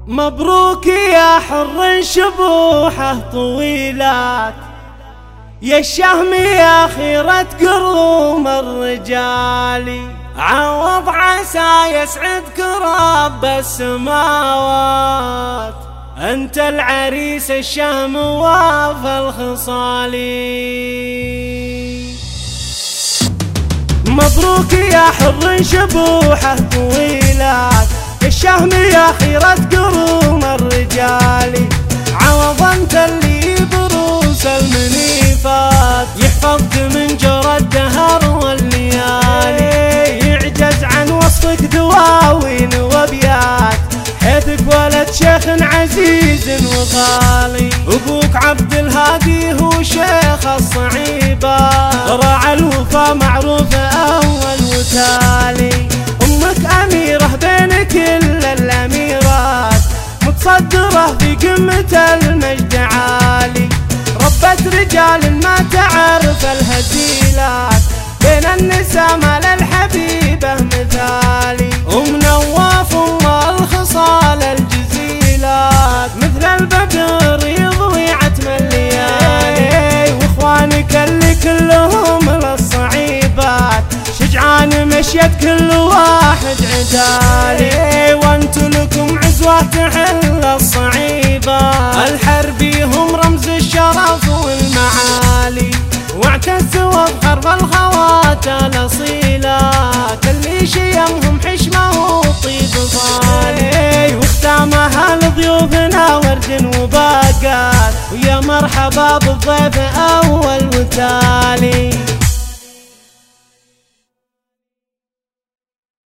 مبروك يا حر شبوحه طويلات، يا الشهم يا خيرة قروم الرجال، عوض عسى يسعدك رب السماوات، أنت العريس الشهم وافى الخصال. مبروك يا حر شبوحه طويلات، يا الشهم يا خيرة قروم الرجال، عوض انت اللي بروس المنيفات، يحفظك من جرى الدهر والليالي، يعجز عن وصفك دواوين وابيات، حيثك ولد شيخ عزيز وغالي، ابوك عبد الهادي هو شيخ الصعيبة، راعى الوفا معروف اول وتالي، امك اميرة بين كل الاميرات، متصدرة في قمة المجد عالي، ربت رجال ما تعرف الهزيلات، بين النساء ما للحبيبة مثالي، ومنواف والخصال الجزيلات، مثل البدر يضوي عتم الليالي، واخوانك اللي كلهم للصعيبات، شجعان مشيت كل واحد عدالي، وانتو لكم عزوة تحل الصعيبة، الحربي هم رمز الشرف والمعالي، واعتزوا بحرب الخوات الاصيلات، اللي شيمهم حشمه وطيب صالي، واختامها لضيوفنا ورد وباقات، ويا مرحبا بالضيف اول وتالي.